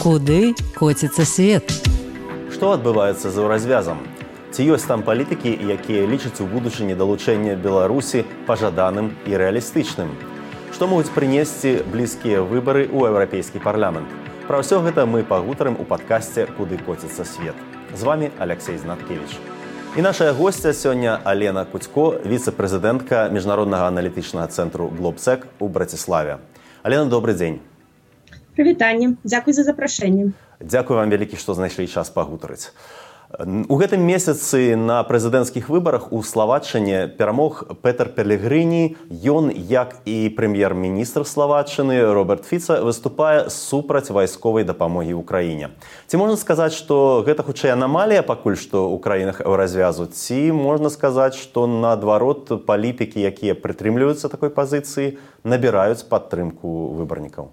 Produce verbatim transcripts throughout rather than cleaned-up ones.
Куды коціцца свет? Што адбываецца за развязам? Ці ёсць там палітыкі, якія лічаць у будучыні далучэння Беларусі пажаданым і рэалістычным? Што могуць прынесці блізкія выбары ў еўрапейскі парламент? Пра ўсё гэта мы пагутарым у падкасце «Куды коціцца свет». З вами Алексей Знаткевич. І нашая госця сёння Алена Куцько, віцэ-прэзідэнтка Міжнароднага аналітычнага цэнтру Глобсек у Браціславе. Алена, добры дзень. Прывітанне. Дзякуй за запрашэнне. Дзякуй вам вялікі, што знайшлі час пагутарыць. У гэтым месяцы на прэзідэнцкіх выбарах у Славаччыне перамог Петер Пелегрыні. Ён, як і прэм'ер-міністр Славаччыны Роберт Фіца, выступае супраць вайсковай дапамогі ўкраіне. Ці можна сказаць, што гэта хутчэй анамалія пакуль што ў краінах еўразвязу, ці можна сказаць, што наадварот палітыкі, якія прытрымліваюцца такой пазіцыі, набіраюць падтрымку выбарнікаў?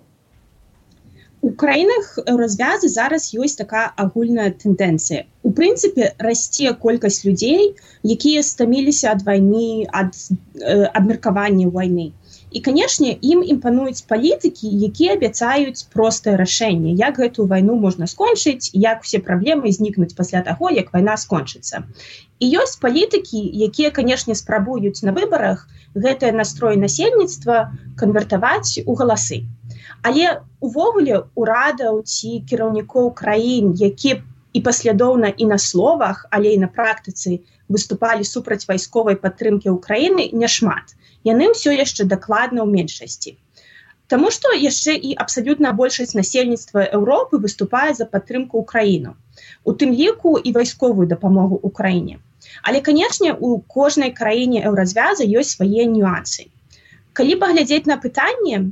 У краінах еўразвязу зараз ёсць такая агульная тэндэнцыя. У прынцыпе, расце колькасць людзей, якія стаміліся ад вайны, ад э, абмеркавання вайны. І, канешне, ім імпануюць палітыкі, якія абяцаюць простае рашэнне, як гэту вайну можна скончыць, як усе праблемы знікнуць пасля таго, як вайна скончыцца. І ёсць палітыкі, якія, канешне, спрабуюць на выбарах гэтае настрой насельніцтва канвертаваць у галасы. Але увогуле урадаў ці кіраўнікоў краін, які і паслядоўна і на словах, але і на практыцы выступалі супраць вайсковай падтрымкі ўкраіны, няшмат. Яны ўсё яшчэ дакладна ў меншасці. Таму што яшчэ і абсалютна большасць насельніцтва Еўропы выступае за падтрымку ўкраіну. У тым ліку і вайсковую дапамогу ўкраіне. Але, канешне, у кожнай краіне еўразвяза ёсць свае нюансы. Калі паглядзець на пытанне,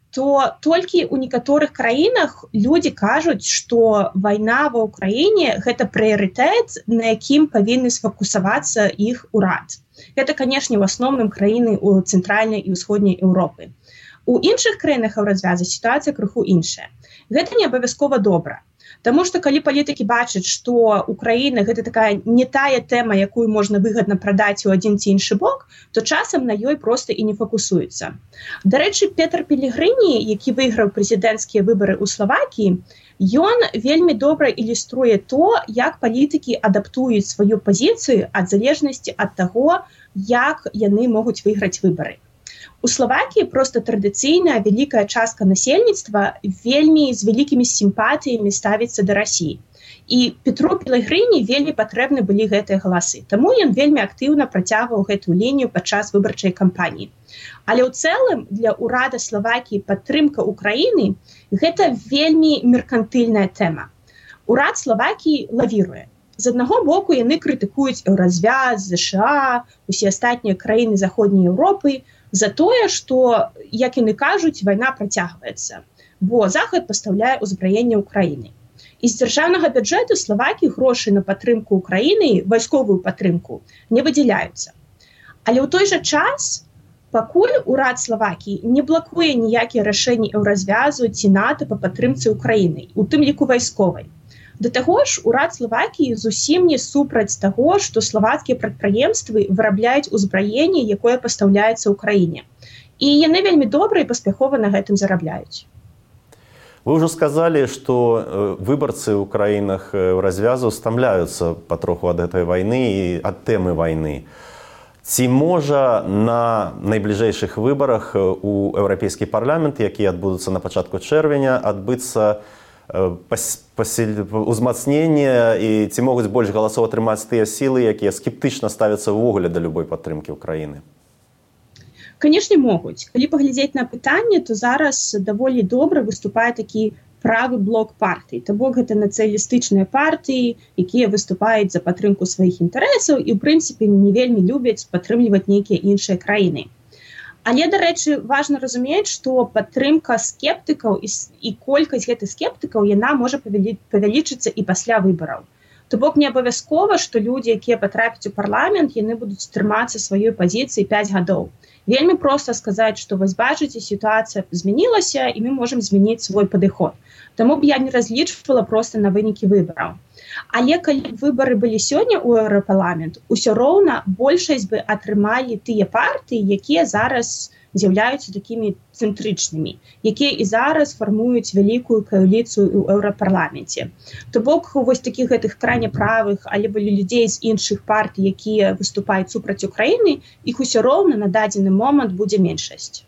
то толькі ў некаторых краінах людзі кажуць, што вайна ва ўкраіне – гэта прыярытэт, на якім павінны сфокусавацца іх урад. Гэта, канешне, у асноўным краіны ў цэнтральнай і ўсходняй Еўропы. У іншых краінах еўразвяза сітуацыя крыху іншая. Гэта не абавязкова добра. Таму што калі палітыкі бачаць, што Украіна гэта такая не тая тэма, якую можна выгадна прадаць у адзін ці іншы бок, то часам на ёй проста і не фокусуюцца. Дарэчы, Петер Пелегрыні, які выйграў прэзідэнцкія выбары ў Славакіі, ён вельмі добра ілюструе то, як палітыкі адаптуюць сваю пазіцыю ад залежнасці ад таго, як яны могуць выйграць выбары. У Славакіі проста традыцыйная вялікая частка насельніцтва вельмі з вялікімі сімпатыямі ставіцца да Расіі. І Петру Пелегрыні вельмі патрэбны былі гэтыя галасы. Таму ён вельмі актыўна працягваў гэтую лінію падчас выбарчай кампаніі. Але ў цэлым для ўрада Славакіі падтрымка Украіны гэта вельмі меркантыльная тэма. Урад Славакіі лавіруе. З аднаго боку яны крытыкуюць еўразвяз, ЗША, усе астатнія краіны заходняй Еўропы за тое, што, як яны кажуць, вайна працягваецца, бо Захад пастаўляе ўзбраенне ўкраіны. І з дзяржаўнага бюджэту Славакіі грошы на падтрымку ўкраіны, вайсковую падтрымку, не выдзяляюцца. Але ў той жа час, пакуль урад Славакіі не блакуе ніякія рашэнні еўразвязу ці НАТО па падтрымцы ўкраіны, у тым ліку вайсковай. Да таго ж, урад Славакіі зусім не супраць таго, што славацкія прадпрыемствы вырабляюць узбраенне, якое пастаўляецца ў краіне. І яны вельмі добра і паспяхова на гэтым зарабляюць. Вы ўжо сказалі, што выбарцы ў краінах развязу стамляюцца патроху ад гэтай вайны і ад тэмы вайны. Ці можа на найбліжэйшых выбарах у еўрапейскі парламент, якія адбудуцца на пачатку чэрвеня, адбыцца узмацнення і ці могуць больш галасоў атрымаць тыя сілы, якія скептычна ставяцца ўвогуле да любой падтрымкі ўкраіны? Канешне, могуць. Калі паглядзець на пытанне, то зараз даволі добра выступае такі правы блок партый. То бок гэта нацыяналістычныя партыі, якія выступаюць за падтрымку сваіх інтарэсаў і, ў прынцыпе, не вельмі любяць падтрымліваць нейкія іншыя краіны. Але, дарэчы, важна разумець, што падтрымка скептыкаў і, і колькасць гэтых скептыкаў, яна можа павялічыцца і пасля выбараў. То бок не абавязкова, што людзі, якія патрапяць у парламент, яны будуць трымацца сваёй пазіцыі пяць гадоў. Вельмі проста сказаць, што вось бачыце, сітуацыя змянілася, і мы можам змяніць свой падыход. Таму б я не разлічвала проста на вынікі выбараў. Але калі выбары былі сёння ў Еўрапарламент, усё роўна большасць бы атрымалі тыя партыі, якія зараз з'яўляюцца такімі цэнтрычнымі, якія і зараз фармуюць вялікую кааліцыю ў еўрапарламенце. То бок вось такіх гэтых крайне правых альбо людзей з іншых партый, якія выступаюць супраць Украіны, іх усё роўна на дадзены момант будзе меншасць.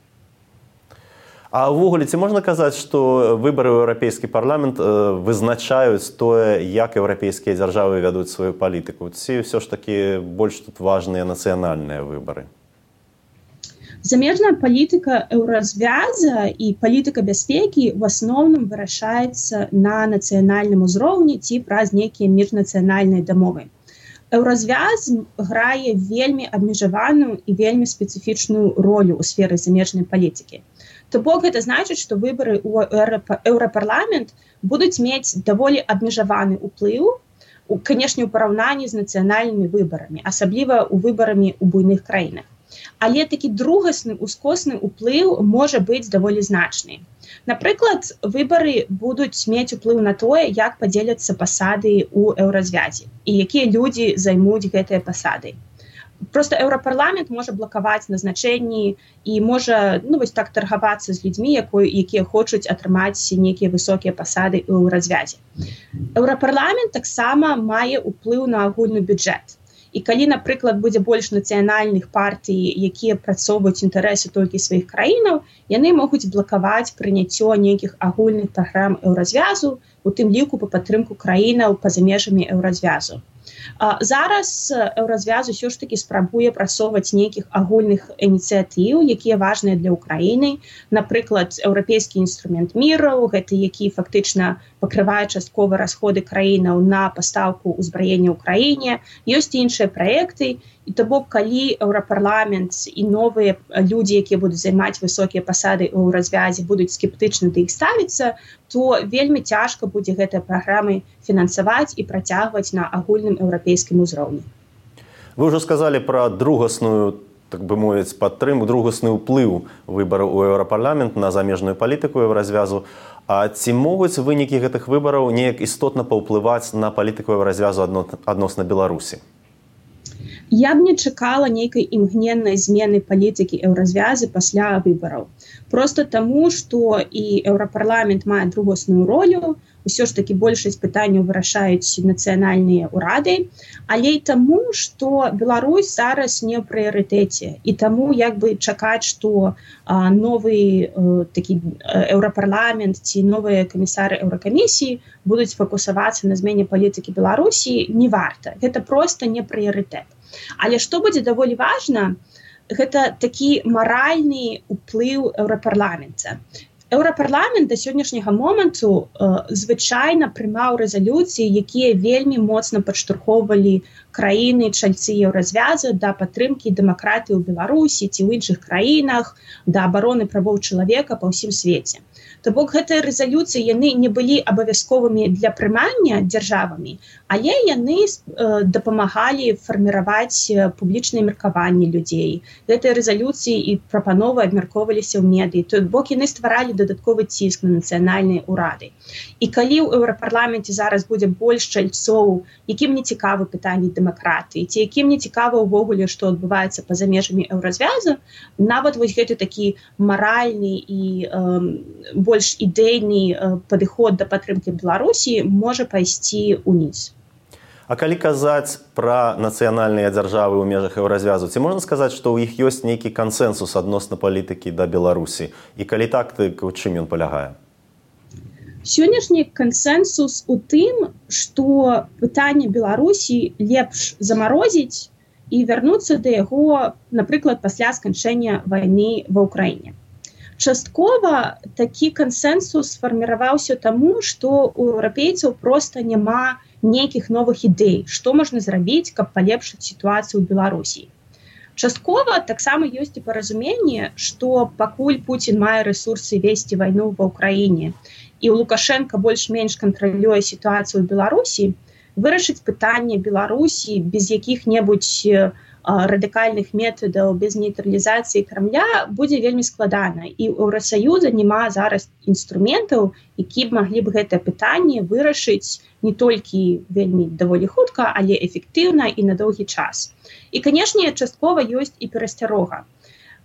А ўвогуле, ці можна казаць, што выбары ў еўрапейскі парламент вызначаюць тое, як еўрапейскія дзяржавы вядуць сваю палітыку? Ці ўсё ж такі больш тут важныя нацыянальныя выбары? Замежная палітыка еўразвяза і палітыка бяспекі в асноўным вырашаецца на нацыянальным узроўні ці праз нейкія міжнацыянальныя дамовы. Еўразвяз грае вельмі абмежаваную і вельмі спецыфічную ролю ў сферы замежнай палітыкі. То бок гэта значыць, што выбары ў еўрапарламент будуць мець даволі абмежаваны ўплыў, канешне, у параўнанні з нацыянальнымі выбарамі, асабліва ў выбарамі ў буйных краінах. Але такі другасны, ускосны ўплыў можа быць даволі значны. Напрыклад, выбары будуць мець уплыў на тое, як падзеляцца пасады ў еўразвязе і якія людзі займуць гэтыя пасады. Просто еўрапарламент можа блакаваць назначэнні і можа ну, вось так таргавацца з людзьмі, якія хочуць атрымаць нейкія высокія пасады ў развязе. Еўрапарламент таксама мае ўплыў на агульны бюджэт. І калі, напрыклад, будзе больш нацыянальных партый, якія працоўваюць інтарэсы толькі сваіх краінаў, яны могуць блакаваць прыняццё нейкіх агульных праграм еўразвязу, у тым ліку па падтрымку краінаў па-за межамі еўразвязу. Зараз еўразвяз усё ж такі спрабуе прасоўваць нейкіх агульных ініцыятыў, якія важныя для Украіны. Напрыклад, еўрапейскі інструмент міру, гэты, які фактычна пакрывае часткова расходы краінаў на пастаўку ўзбраення ўкраіне. Ёсць іншыя праекты, і то бок, калі еўрапарламент і новыя людзі, якія будуць займаць высокія пасады ў развязе, будуць скептычна да іх ставіцца, то вельмі цяжка будзе гэтыя праграмы фінансаваць і працягваць на агульным еўрапейскім узроўні. Вы ўжо сказалі пра другасную, так бы мовіць, падтрымку, другасны ўплыў выбараў у еўрапарламент на замежную палітыку еўразвязу. А ці могуць вынікі гэтых выбараў неяк істотна паўплываць на палітыку еўразвязу адносна Беларусі? Я б не чакала нейкай імгненнай змены палітыкі еўразвязы пасля выбараў. Просто таму, што і еўрапарламент мае другосную ролю, усё ж такі большасць пытанняў вырашаюць нацыянальныя ўрады, але і таму, што Беларусь зараз не ў прыярытэце. І таму як бы чакаць, што а, новы а, такі еўрапарламент ці новыя камісары еўракамісіі будуць фокусавацца на змене палітыкі Беларусі, не варта. Гэта проста не прыярытэт. Але што будзе даволі важна, гэта такі маральны ўплыў еўрапарламента. Еўрапарламент да сённяшняга моманту э, звычайна прымаў рэзалюцыі, якія вельмі моцна падштурхоўвалі краіны чальцы еўразвяза да падтрымкі дэмакратыі ў Беларусі ці ў іншых краінах, да абароны правоў чалавека па ўсім свеце. То бок гэтыя рэзалюцыі яны не былі абавязковымі для прымання дзяржавамі, але яны э, дапамагалі фарміраваць публічнае меркаванне людзей. Гэтыя рэзалюцыі і прапановы абмяркоўваліся ў медыі. То бок яны стваралі дадатковы ціск на нацыянальныя ўрады. І калі ў еўрапарламенце зараз будзе больш чальцоў, якім не цікавы пытанні дэмакратыі, ці якім не цікава ўвогуле, што адбываецца па-за межамі еўразвязу, нават вось гэты такі маральны і э, больш ідэйны э, падыход да падтрымкі Беларусі можа пайсці ўніз. А калі казаць пра нацыянальныя дзяржавы ў межах еўразвязу, ці можна сказаць, што ў іх ёсць нейкі кансэнсус адносна палітыкі да Беларусі? І калі так, то у чым ён палягае? Сённяшні кансэнсус у тым, што пытанне Беларусі лепш замарозіць і вярнуцца да яго, напрыклад, пасля сканчэння вайны ва ўкраіне. Часткова такі кансэнсус сфарміраваўся таму, што ў еўрапейцаў проста няма нейкіх новых ідэй, што можна зрабіць, каб палепшыць сітуацыю ў Беларусі. Часткова таксама ёсць і паразуменне, што пакуль Пуцін мае рэсурсы весці вайну ва ўкраіне, і ў Лукашенка больш-менш кантралюе сітуацыю ў Беларусі, вырашыць пытанне Беларусі без якіх-небудзь радыкальных метадаў, без нейтралізацыі Крамля будзе вельмі складана. І ў Еўрасаюза няма зараз інструментаў, які б маглі б гэтае пытанне вырашыць не толькі вельмі даволі хутка, але эфектыўна і на доўгі час. І, канешне, часткова ёсць і перасцярога.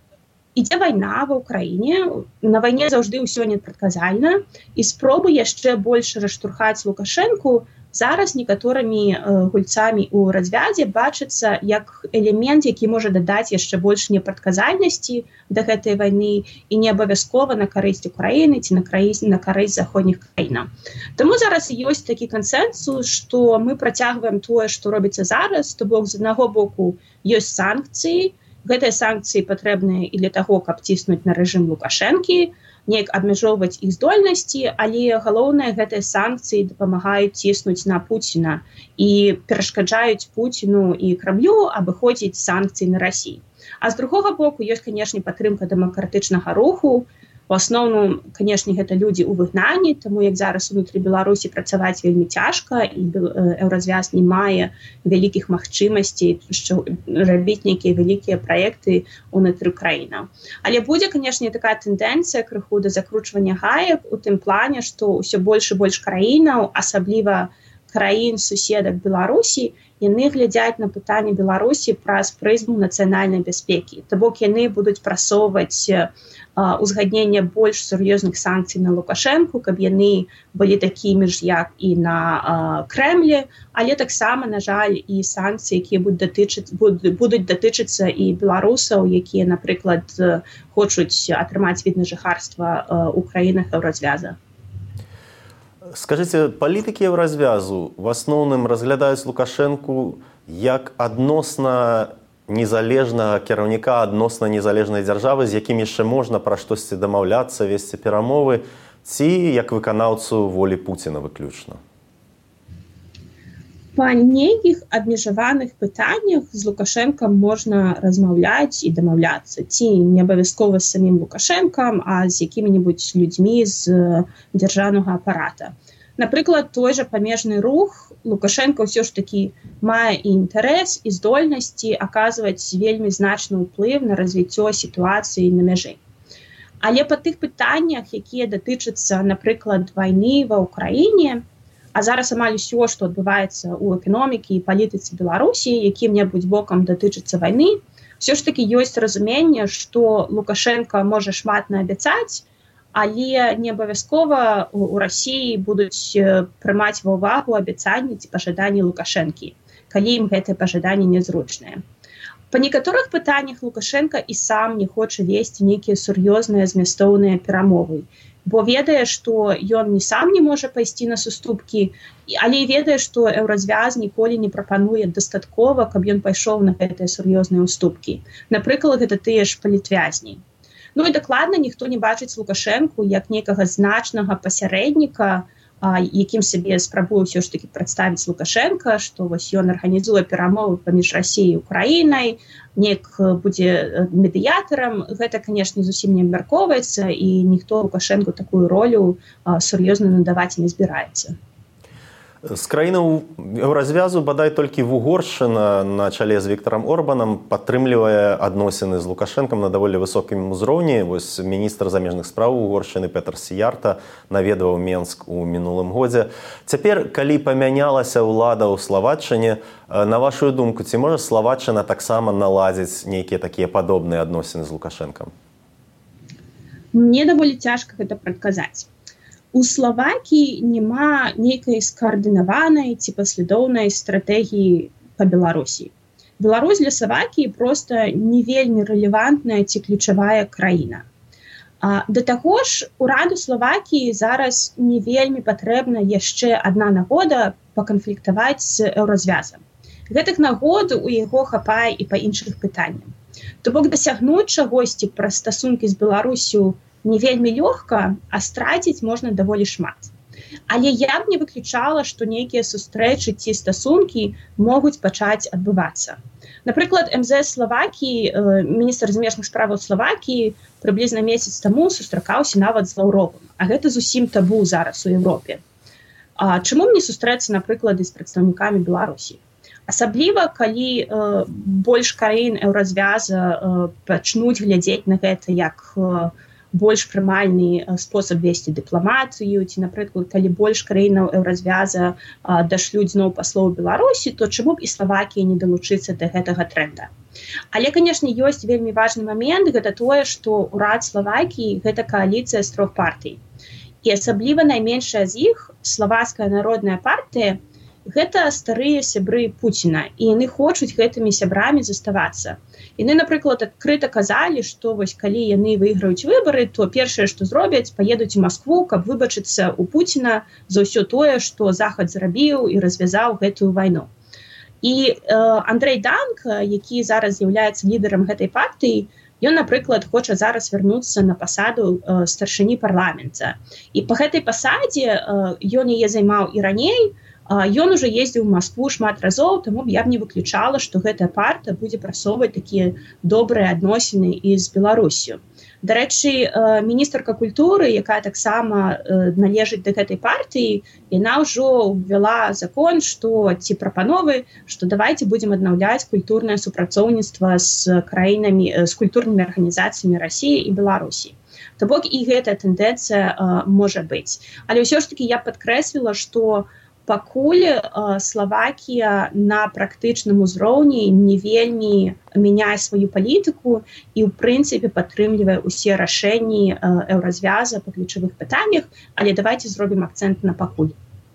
ідзе вайна ва ўкраіне, на вайне заўжды ўсё непрадказальна, і спробы яшчэ больш раштурхаць Лукашэнку зараз некаторымі э, гульцамі ў развязе бачыцца як элемент, які можа дадаць яшчэ больш непрадказальнасці да гэтай вайны і не абавязкова на карысць Украіны ці на карысць, на карысць заходніх краінаў. Таму зараз ёсць такі кансэнсус, што мы працягваем тое, што робіцца зараз, то бок з аднаго боку ёсць санкцыі. Гэтыя санкцыі патрэбныя і для таго, каб ціснуць на рэжым Лукашэнкі, неяк абмяжоўваць іх здольнасці, але галоўнае, гэтыя санкцыі дапамагаюць ціснуць на Пуціна і перашкаджаюць Пуціну і Крамлю абыходзіць санкцыі на Расію. А з другога боку ёсць, канешне, падтрымка дэмакратычнага руху. У асноўным, канешне, гэта людзі ў выгнанні, таму як зараз унутры Беларусі працаваць вельмі цяжка, і Еўразвяз не мае вялікіх магчымасцей, што рабіць нейкія вялікія праекты ўнутры краінаў. Але будзе, канешне, такая тэндэнцыя крыху да закручвання гаек у тым плане, што ўсё больш і больш краінаў, асабліва краін суседак Беларусі, яны глядзяць на пытанне Беларусі праз прызму нацыянальнай бяспекі. То бок яны будуць прасоўваць узгаднення больш сур'ёзных санкцый на Лукашэнку, каб яны былі такімі ж, як і на а, Крэмлі, але таксама, на жаль, і санкцыі, якія будуць датычыць, будуць, будуць датычыцца і беларусаў, якія, напрыклад, хочуць атрымаць від на жыхарства ў краінах Еўразвяза. Скажите, палітыкі Еўразвязу в асноўным разглядаюць Лукашэнку як адносна незалежнага кіраўніка, адносна незалежнай дзяржавы, з якім яшчэ можна пра штосьці дамаўляцца, весці перамовы, ці як выканаўцу волі Пуціна выключна? Па нейкіх абмежаваных пытаннях з Лукашэнкам можна размаўляць і дамаўляцца, ці не абавязкова з самім Лукашэнкам, а з якімі-небудзь людзьмі з дзяржаўнага апарата. Напрыклад, той жа памежны рух Лукашэнка ўсё ж такі мае і інтарэс, і здольнасці аказваць вельмі значны ўплыў на развіццё сітуацыі на мяжы. Але па тых пытаннях, якія датычацца, напрыклад, вайны ва ўкраіне, а зараз амаль усё, што адбываецца ў эканомікі і палітыцы Беларусі, якім-небудзь бокам датычыцца вайны, ўсё ж такі ёсць разуменне, што Лукашэнка можа шмат наабяцаць, але не абавязкова у Расіі будуць прымаць ва ўвагу абяцанні ці пажаданні Лукашэнкі, калі ім гэтыя пажаданні нязручныя. Па некаторых пытаннях Лукашэнка і сам не хоча весці нейкія сур'ёзныя змястоўныя перамовы, бо ведае, што ён не сам не можа пайсці на суступкі, але і ведае, што Еўразвяз ніколі не прапануе дастаткова, каб ён пайшоў на гэтыя сур'ёзныя ўступкі. Напрыклад, гэта тыя ж палітвязні. Ну і дакладна ніхто не бачыць Лукашэнку як некага значнага пасярэдніка, якім сабе спрабуе ўсё ж такі прадставіць Лукашэнка, што вось ён арганізуе перамовы паміж Расіяй і Украінай, неяк будзе медыятарам. Гэта, канешне, зусім не абмяркоўваецца, і ніхто Лукашэнку такую ролю сур'ёзна надаваць не збіраецца. З краінаў Еўразвязу бадай толькі Вугоршчына на чале з Віктарам Орбанам падтрымлівае адносіны з Лукашэнкам на даволі высокім узроўні. Вось міністр замежных спраў Угоршчыны Петер Сіярта наведваў Менск у мінулым годзе. Цяпер, калі памянялася ўлада ў Славаччыне, на вашу думку, ці можа Славаччына таксама наладзіць нейкія такія падобныя адносіны з Лукашэнкам? Мне даволі цяжка гэта прадказаць. У Славакіі няма нейкай скаардынаванай ці паслядоўнай стратэгіі па Беларусі. Беларусь для Славакіі проста не вельмі рэлевантная ці ключавая краіна. А, да таго ж, ураду Славакіі зараз не вельмі патрэбна яшчэ адна нагода паканфліктаваць з Еўразвязам. Гэтых нагод у яго хапае і па іншых пытаннях. То бок дасягнуць чагосьці праз стасункі з Беларусю не вельмі лёгка, а страціць можна даволі шмат. Але я б не выключала, што нейкія сустрэчы ці стасункі могуць пачаць адбывацца. Напрыклад, эм зэ эс Славакіі, міністр замежных справаў Славакіі прыблізна месяц таму сустракаўся нават з Лаўровым, а гэта зусім табу зараз у Еўропе. А чаму мне сустрэцца, напрыклад, з прадстаўнікамі Беларусі? Асабліва, калі э, больш краін Еўразвяза э, пачнуць глядзець на гэта як э, больш прымальны спосаб весці дыпламатыю, ці, напрыклад, калі больш краінаў еўразвяза дашлюць зноў паслоў Беларусі, то чаму б і Славакія не далучыцца да гэтага трэнда. Але, канешне, ёсць вельмі важны момент, гэта тое, што ўрад Славакіі – гэта кааліцыя з трох партый. І асабліва найменшая з іх, Славацкая народная партыя, гэта старыя сябры Пуціна, і яны хочуць гэтымі сябрамі заставацца. Яны, напрыклад, адкрыта казалі, што вось калі яны выйграюць выбары, то першае, што зробяць, паедуць у Маскву, каб выбачыцца ў Пуціна за ўсё тое, што Захад зрабіў і развязаў гэтую вайну. І э, Андрэй Данк, які зараз з'яўляецца лідарам гэтай партыі, ён, напрыклад, хоча зараз вярнуцца на пасаду э, старшыні парламента. І па гэтай пасадзе э, ён яе займаў і раней, ён уже ездзіў у Маскву шмат разоў, таму я б не выключала, што гэтая партыя будзе прасоўваць такія добрыя адносіны і з Беларусю. Дарэчы, міністрка культуры, якая таксама належыць да гэтай партыі, яна ўжо ввяла закон, што ці прапановы, што давайце будзем аднаўляць культурнае супрацоўніцтва з краінамі, з культурнымі арганізацыямі Расіі і Беларусі. То бок і гэтая тэндэнцыя можа быць. Але ўсё ж такі я падкрэсліла, што пакуль э, Славакія на практычным узроўні не вельмі мяняе сваю палітыку і ў прынцыпе падтрымлівае ўсе рашэнні э, еўразвяза па ключавых пытаннях, але давайте зробім акцэнт на пакуль.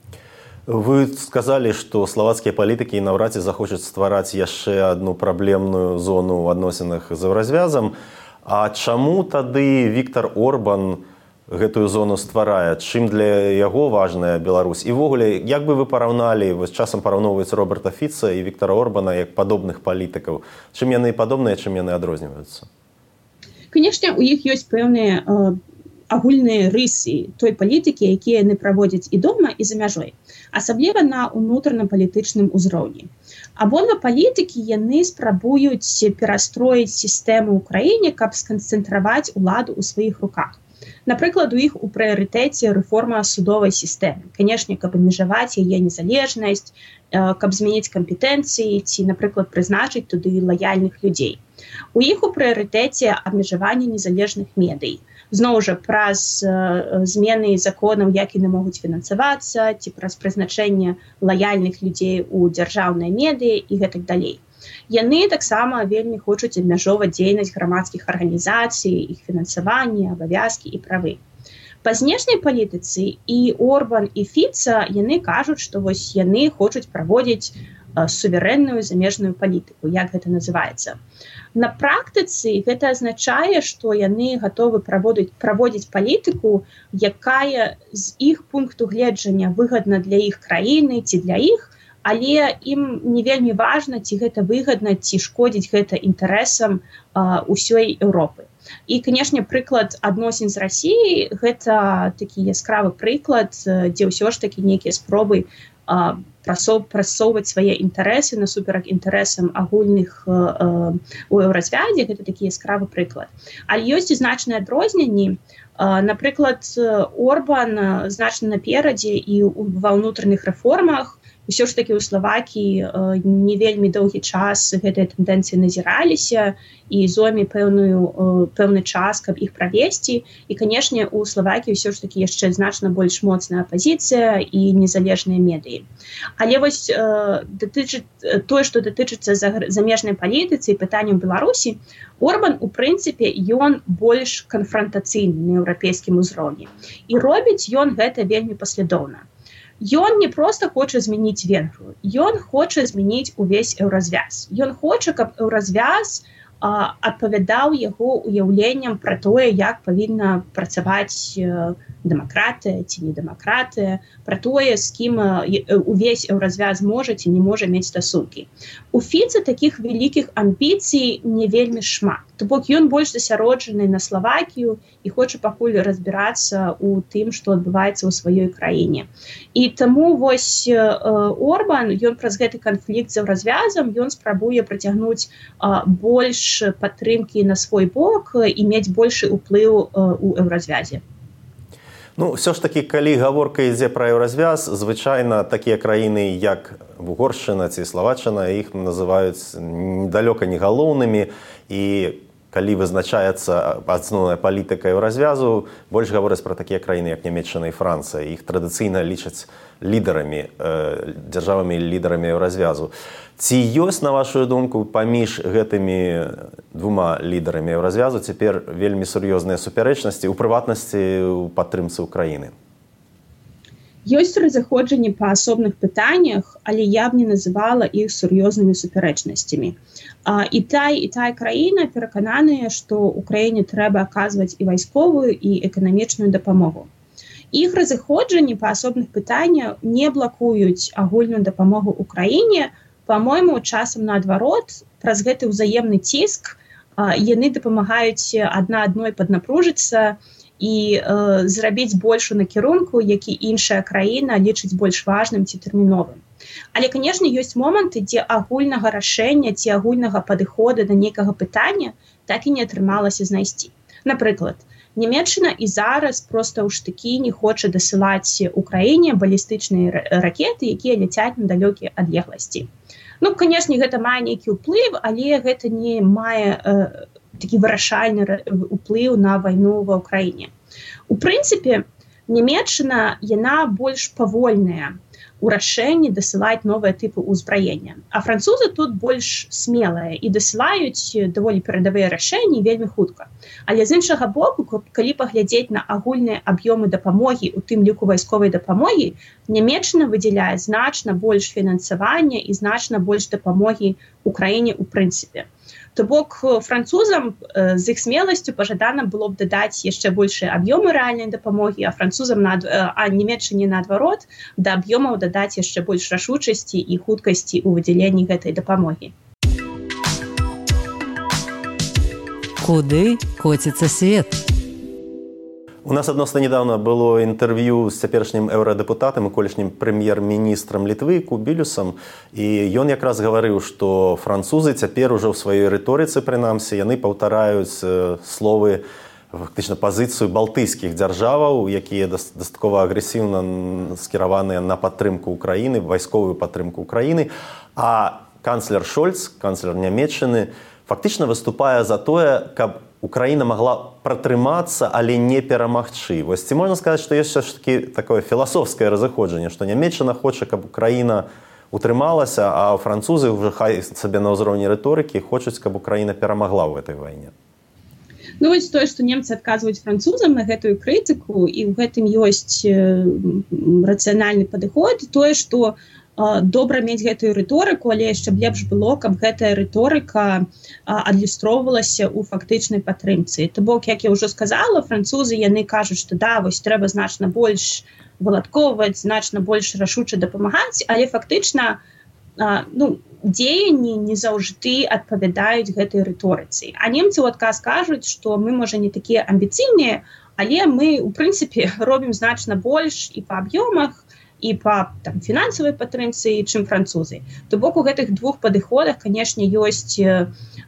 Вы сказалі, што славацкія палітыкі наўрад ці захочуць ствараць яшчэ адну праблемную зону ў адносінах з еўразвязам. А чаму тады Віктор Орбан гэтую зону стварае? Чым для яго важная Беларусь? І ввогуле, як бы вы параўналі, вось часам параўноўваюцца Роберта Фіца і Віктора Орбана як падобных палітыкаў. Чым яны падобныя, чым яны адрозніваюцца? Канешне, у іх ёсць пэўныя э, агульныя рысы той палітыкі, якія яны праводзяць і дома, і за мяжой. Асабліва на ўнутраным палітычным узроўні. Абодва палітыкі яны спрабуюць перастроіць сістэму ў краіне, каб сканцэнтраваць уладу ў сваіх руках. Напрыклад, у іх у прыярытэце рэформа судовай сістэмы. Канешне, каб абмежаваць яе незалежнасць, каб змяніць кампетэнцыі ці, напрыклад, прызначыць туды лаяльных людзей. У іх у прыярытэце абмежаванне незалежных медый. Зноў жа, праз змены законаў, як яны могуць фінансавацца, ці праз прызначэнне лаяльных людзей у дзяржаўныя медыі і гэтак далей. Яны таксама вельмі хочуць абмяжоўваць дзейнасць грамадскіх арганізацый, іх фінансаванне, абавязкі і правы. Па знешняй палітыцы і Орбан, і Фіца яны кажуць, што вось яны хочуць праводзіць суверэнную замежную палітыку, як гэта называецца. На практыцы гэта азначае, што яны гатовы праводзіць, праводзіць палітыку, якая з іх пункту гледжання выгадна для іх краіны ці для іх, але ім не вельмі важна, ці гэта выгадна, ці шкодзіць гэта інтарэсам ўсёй Еўропы. І, канешне, прыклад адносін з Расіяй – гэта такі яскравы прыклад, дзе ўсё ж такі нейкія спробы прасоўваць свае інтарэсы насуперак інтарэсам агульных у еўразвязе, гэта такі яскравы прыклад. Але ёсць і значныя адрозненні. Напрыклад, Орбан значна наперадзе і ва ўнутраных рэформах. Усё ж такі ў Славакіі не вельмі доўгі час гэтыя тэндэнцыі назіраліся і зойме пэўную, пэўны час, каб іх правесці. І, канешне, у Славакіі ўсё ж такі яшчэ значна больш моцная апазіцыя і незалежныя медыі. Але вось датычыць, тое, што датычыцца замежнай палітыцы і пытанняў Беларусі, Орбан, у прынцыпе, ён больш канфрантацыйны на еўрапейскім узроўні. І робіць ён гэта вельмі паслядоўна. Ён не проста хоча змяніць Венгрыю, ён хоча змяніць увесь еўразвяз. Ён хоча, каб еўразвяз адпавядаў яго уяўленням пра тое, як павінна працаваць дэмакратыя ці не дэмакратыя, пра тое, з кім увесь еўразвяз можа ці не можа мець стасункі. У Фіца такіх вялікіх амбіцый не вельмі шмат. То бок ён больш засяроджаны на Славакію і хоча пакуль разбірацца ў тым, што адбываецца ў сваёй краіне. І таму вось Орбан, ён праз гэты канфлікт з еўразвязам, ён спрабуе прыцягнуць больш падтрымкі на свой бок і мець большы ўплыў у еўразвязе. Ну, все ж таки, калі гаворка ідзе пра еўразвяз, звычайна такія краіны, як Угоршчына ці Славаччына, іх называюць далёка не галоўнымі, і калі вызначаецца асноўная палітыка еўразвязу, больш гавораць пра такія краіны, як Нямецчына і Францыя. Іх традыцыйна лічаць лідарамі, э, дзяржавамі лідарамі еўразвязу. Ці ёсць, на вашу думку, паміж гэтымі двума лідарамі еўразвязу цяпер вельмі сур'ёзныя супярэчнасці, у прыватнасці у падтрымцы Украіны? Ёсць разыходжанні па асобных пытаннях, але я б не называла іх сур'ёзнымі супярэчнасцямі. І тая, і тая краіна перакананыя, што Украіне трэба аказваць і вайсковую, і эканамічную дапамогу. Іх разыходжанні па асобных пытаннях не блакуюць агульную дапамогу Украіне, па-мойму, часам наадварот, праз гэты ўзаемны ціск яны дапамагаюць адна адной паднапружыцца і э, зрабіць большую накірунку, які іншая краіна лічыць больш важным ці тэрміновым. Але, канешне, ёсць моманты, дзе агульнага рашэння ці агульнага падыхода да нейкага пытання так і не атрымалася знайсці. Напрыклад, Нямецчына і зараз проста ў штыкі не хоча дасылаць Украіне балістычныя ракеты, якія ляцяць на далёкія адлегласці. Ну, канешне, гэта мае нейкі ўплыў, але гэта не мае э, такі вырашальны ўплыў на вайну ва ўкраіне. У прынцыпе, Нямецчына, яна больш павольная у рашэнні дасылаць новыя тыпы ўзбраення. А французы тут больш смелыя і дасылаюць даволі перадавыя рашэнні вельмі хутка. Але з іншага боку, калі паглядзець на агульныя аб'ёмы дапамогі, у тым ліку вайсковай дапамогі, Нямецчына выдзяляе значна больш фінансавання і значна больш дапамогі Украіне ў прынцыпе. То бок французам э, з іх смеласцю пажадана было б дадаць яшчэ большыя аб'ёмы рэальнай дапамогі, а французам, над, э, а Нямецчыне наадварот, да аб'ёмаў дадаць яшчэ больш рашучасці і хуткасці ў выдзяленні гэтай дапамогі. Куды коціцца свет? У нас адносна недавно было інтэрв'ю з цяперашнім еўрадэпутатам і колішнім прэм'ер-міністрам Літвы Кубілюсам, і ён якраз гаварыў, што французы цяпер ужо ў сваёй рыторыцы, прынамсі, яны паўтараюць словы, фактычна пазіцыю балтыйскіх дзяржаваў, якія дастаткова агрэсіўна скіраваныя на падтрымку Украіны, вайсковую падтрымку Украіны, а канцлер Шольц, канцлер Нямецчыны, фактычна выступае за тое, каб Украіна магла пратрымацца, але не перамагчы. Вось ці можна сказаць, што ёсць ж такі такое філасофскае разыходжанне, што Нямецчына хоча, каб Украіна утрымалася, а французы ўжо хай сабе на ўзроўні рыторыкі хочуць, каб Украіна перамагла ў гэтай вайне. Ну вось тое, што немцы адказваюць французам на гэтую крытыку, і ў гэтым ёсць рацыянальны падыход, тое, што добра мець гэтую рыторыку, але яшчэ лепш было, каб гэтая рыторыка адлюстроўвалася ў фактычнай падтрымцы. То бок, як я ўжо сказала, французы яны кажуць, што да, вось трэба значна больш выладкоўваць, значна больш рашуча дапамагаць, але фактычна ну, дзеянні не заўжды адпавядаюць гэтай рыторыцы. А немцы ў адказ кажуць, што мы, можа, не такія амбіцыйныя, але мы, у прынцыпе, робім значна больш і па аб'ёмах, і па там, фінансавай падтрымцы, чым французы. То бок у гэтых двух падыходах, канешне, ёсць э,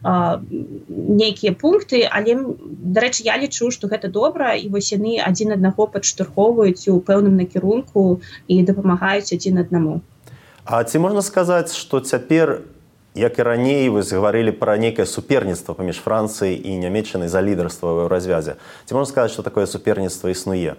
нейкія пункты, але, дарэчы, я лічу, што гэта добра, і вось яны адзін аднаго падштурхоўваюць у пэўным накірунку і дапамагаюць адзін аднаму. А ці можна сказаць, што цяпер, як і раней, вы гаварылі пра нейкае суперніцтва паміж Францыяй і Нямецчынай за лідарства ў еўразвязе. Ці можна сказаць, што такое суперніцтва існуе?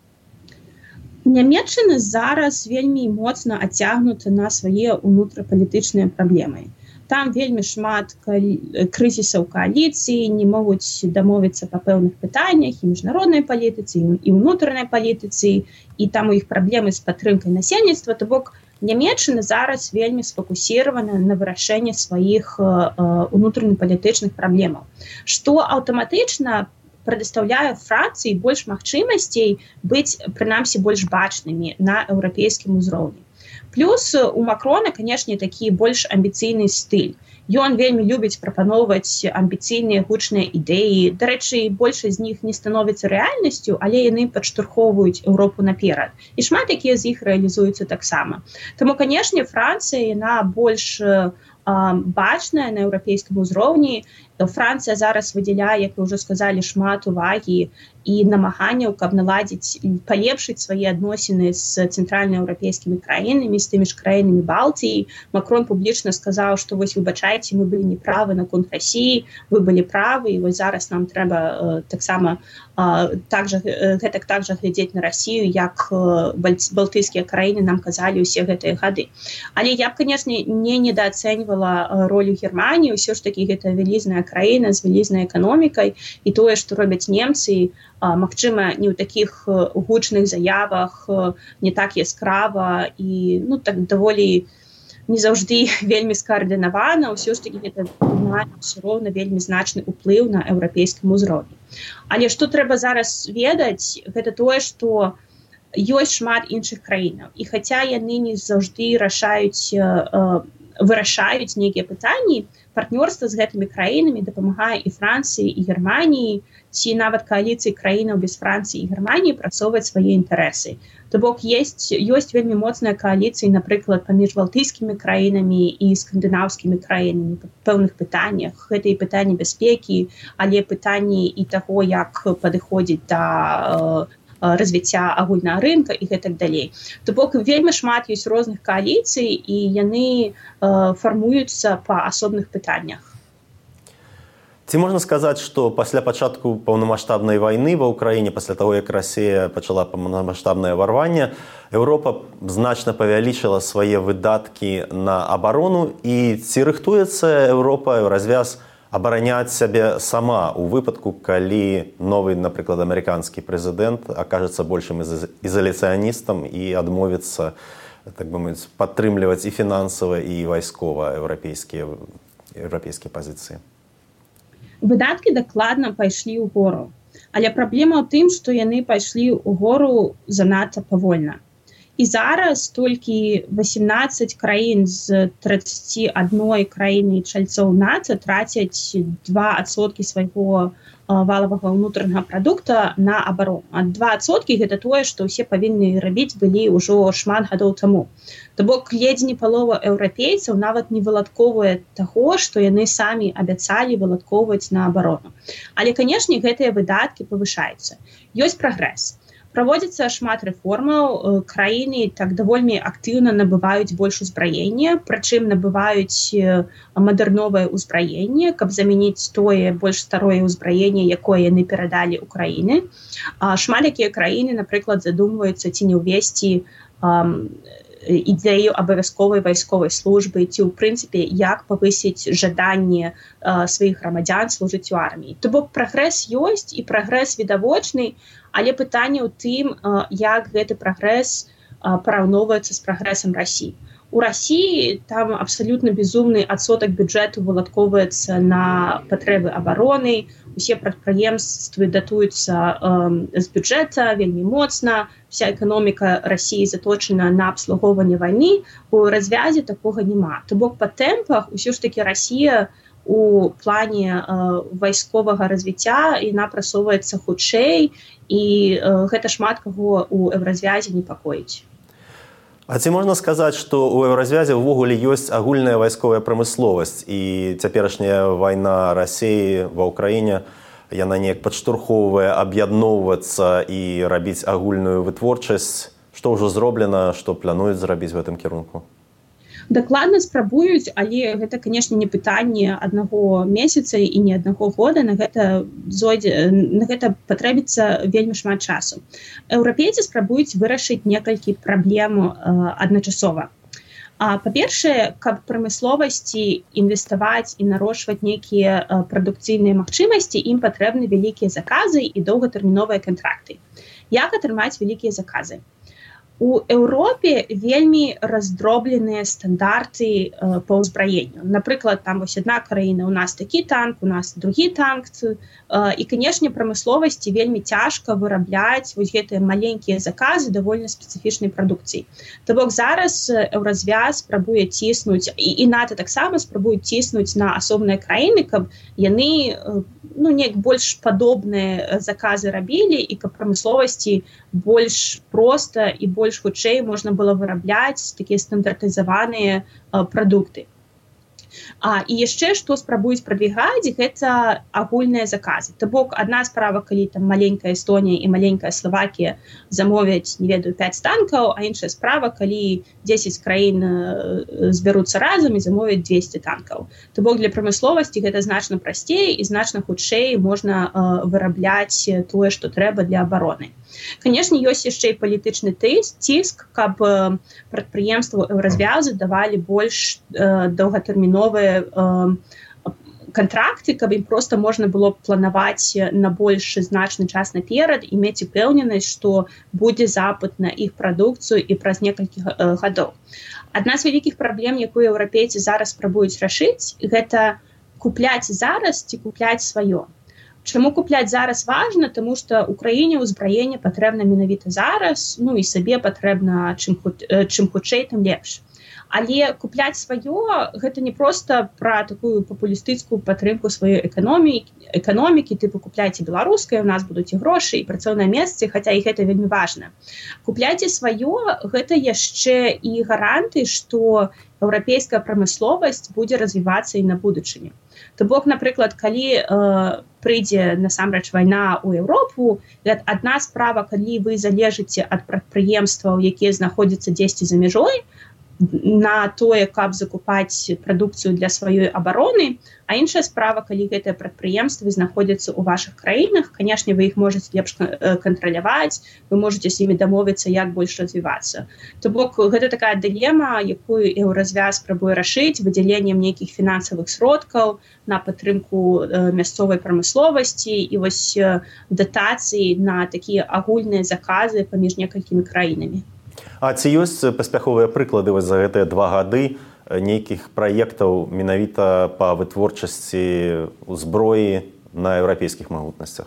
Нямецчына зараз вельмі моцна адцягнута на свае ўнутрапалітычныя праблемы. Там вельмі шмат крызісаў кааліцыі, не могуць дамовіцца па пэўных пытаннях і міжнароднай палітыцы, і ўнутранай палітыцы, і там у іх праблемы з падтрымкай насельніцтва. То бок Нямецчына зараз вельмі сфокусіравана на вырашэнні сваіх унутранапалітычных праблемаў, што аўтаматычна прадастаўляе Францыі больш магчымасцей быць, прынамсі, больш бачнымі на еўрапейскім узроўні. Плюс у Макрона, канешне, такі больш амбіцыйны стыль. Ён вельмі любіць прапаноўваць амбіцыйныя гучныя ідэі. Дарэчы, большасць з них не становіцца рэальнасцю, але яны падштурхоўваюць Еўропу наперад. І шмат якія з іх рэалізуюцца таксама. Таму, канешне, Францыя, яна больш бачная на еўрапейскім узроўні. Францыя зараз выдзяляе, як вы ўжо сказалі, шмат увагі і намаганняў, каб наладзіць, палепшыць свае адносіны з цэнтральнаеўрапейскімі краінамі, з тымі ж краінамі Балтыі. Макрон публічна сказаў, што вось выбачайце, мы былі неправы наконт Расіі, вы былі правы, і вось зараз нам трэба э, таксама э, так жа, э, гэтак так жа глядзець на Расію, як э, балтыйскія краіны нам казалі ўсе гэтыя гады. Але я б, канешне, не недаацэньвала ролю Германіі, ўсё ж такі гэта вялізная краіна з вялізнай эканомікай, і тое, што робяць немцы, магчыма, не ў такіх гучных заявах, не так яскрава і ну так даволі не заўжды вельмі скаардынавана, ўсё ж такі гэта мае ўсё роўна вельмі значны ўплыў на еўрапейскім узроўні. Але што трэба зараз ведаць, гэта тое, што ёсць шмат іншых краінаў. І хаця яны не заўжды рашаюць, вырашаюць нейкія пытанні, партнёрства з гэтымі краінамі дапамагае і Францыі, і Германіі, ці нават кааліцыі краінаў без Францыі і Германіі працоўваць свае інтарэсы. То бок ёсць, ёсць вельмі моцныя кааліцыі, напрыклад, паміж балтыйскімі краінамі і скандынаўскімі краінамі па пэўных пытаннях. Гэта і пытанні бяспекі, але пытанні і таго, як падыходзіць да развіцця агульнага рынка і гэтак далей. То бок вельмі шмат ёсць розных кааліцый, і яны э, фармуюцца па асобных пытаннях. Ці можна сказаць, што пасля пачатку паўнамаштабнай вайны ва ўкраіне, пасля таго, як Расія пачала паўнамаштабнае ўварванне, Еўропа значна павялічыла свае выдаткі на абарону, і ці рыхтуецца Еўропа, развяз, абараняць сябе сама у выпадку, калі новы, напрыклад, амерыканскі прэзідэнт акажацца большым ізаляцыяністам і адмовіцца, так бы мовіць, падтрымліваць і фінансава, і вайскова еўрапейскія, еўрапейскія пазіцыі? Выдаткі дакладна пайшлі ў гору. Але праблема ў тым, што яны пайшлі ў гору занадта павольна. І зараз толькі васемнаццаць краін з тридцати одной краіны чальцоў НАТО трацяць два адсоткі свайго валавага ўнутранага прадукта на абарону. А два адсоткі гэта тое, што ўсе павінны рабіць былі ўжо шмат гадоў таму. То бок ледзь не палова еўрапейцаў нават не выладковае таго, што яны самі абяцалі выладковаць на абарону. Але, канешне, гэтыя выдаткі павышаюцца. Ёсць прагрэс. Праводзіцца шмат рэформаў, краіны так даволі актыўна набываюць больш узбраення, прычым набываюць мадэрновае ўзбраенне, каб замяніць тое больш старое ўзбраенне, якое яны перадалі ўкраіны. Шмат якія краіны, напрыклад, задумваюцца ці не ўвесці ідэю абавязковай вайсковай службы, ці ў прынцыпе як павысіць жаданне сваіх грамадзян служыць у арміі. То бок прагрэс ёсць і прагрэс відавочны, але пытанне ў тым, як гэты прагрэс параўноўваецца з прагрэсам Расіі. У Расіі там абсалютна безумны адсотак бюджэту выладковаецца на патрэбы абароны, усе прадпрыемствы датуюцца э, з бюджэта вельмі моцна, вся эканоміка Расіі заточана на абслугоўванне вайны, у развязе такога няма. То бок па тэмпах усё ж такі Расія у плане э, вайсковага развіцця яна прасоўваецца хутчэй, і э, гэта шмат каго ў еўразвязе непакоіць. А ці можна сказаць, што ў еўразвязе ўвогуле ёсць агульная вайсковая прамысловасць, і цяперашняя вайна Расіі ва ўкраіне, яна неяк падштурхоўвае аб'ядноўвацца і рабіць агульную вытворчасць? Што ўжо зроблена, што плануюць зрабіць в гэтым кірунку? Дакладна спрабуюць, але гэта, канешне, не пытанне аднаго месяца і не аднаго года, на гэта зойдзе, на гэта патрэбіцца вельмі шмат часу. Еўрапейцы спрабуюць вырашыць некалькі праблем э, адначасова. А, па-першае, каб прамысловасці інвеставаць і нарошваць нейкія э, прадукцыйныя магчымасці, ім патрэбны вялікія заказы і доўгатэрміновыя кантракты. Як атрымаць вялікія заказы? У Еўропе вельмі раздробленыя стандарты э, па ўзбраенню. Напрыклад, там вось адна краіна, у нас такі танк, у нас другі танк. Э, і, канешне, прамысловасці вельмі цяжка вырабляць вось гэтыя маленькія заказы даволі спецыфічнай прадукцыі. То бок зараз еўразвяз спрабуе ціснуць, і, і НАТО таксама спрабуюць ціснуць на асобныя краіны, каб яны э, ну, неяк больш падобныя заказы рабілі, і каб прамысловасці больш проста і больш хутчэй можна было вырабляць такія стандартызаваныя э, прадукты. А, і яшчэ што спрабуюць прадвігаць, гэта агульныя заказы. То бок адна справа, калі там маленькая Эстонія і маленькая Словакія замовяць, не ведаю, пяць танкаў, а іншая справа, калі дзесяць краін збяруцца разам і замовяць дзвесце танкаў. То бок для прамысловасці гэта значна прасцей і значна хутчэй можна э, вырабляць тое, што трэба для абароны. Канешне, ёсць яшчэ і палітычны ціск, каб э, прадпрыемству Еўразвязу давалі больш э, доўгатэрміновыя контракты, каб ім проста можна было планаваць на больш значны час наперад і мець упэўненасць, што будзе запыт на іх прадукцыю і праз некалькі гадоў. Адна з вялікіх праблем, якую еўрапейцы зараз спрабуюць рашыць, гэта купляць зараз ці купляць сваё. Чаму купляць зараз важна? Таму што Украіне ўзбраенне патрэбна менавіта зараз, ну і сабе патрэбна чым, чым хутчэй, тым лепш. Але купляць сваё гэта не проста пра такую папулістычную падтрымку сваёй эканомікі, эканомікі, тыпу купляйце беларускае, у нас будуць і грошы, і працоўныя месцы, хаця і гэта вельмі важна. Купляйце сваё гэта яшчэ і гаранты, што еўрапейская прамысловасць будзе развівацца і на будучыню. То бок, напрыклад, калі э, прыйдзе насамрэч вайна ў Еўропу, адна справа, калі вы залежыце ад прадпрыемстваў, якія знаходзяцца дзесьці за мяжой, на тое, каб закупаць прадукцыю для сваёй абароны, а іншая справа, калі гэтыя прадпрыемствы знаходзяцца ў вашых краінах, канешне, вы іх можаце лепш кантраляваць, вы можаце з імі дамовіцца, як больш развівацца. То бок, гэта такая дылема, якую Еўразвяз спрабуе рашыць выдзяленнем нейкіх фінансавых сродкаў на падтрымку мясцовай прамысловасці і вось датацыі на такія агульныя заказы паміж некалькімі краінамі. А ці ёсць паспяховыя прыклады вось за гэтыя два гады нейкіх праектаў менавіта па вытворчасці зброі на еўрапейскіх магутнасцях?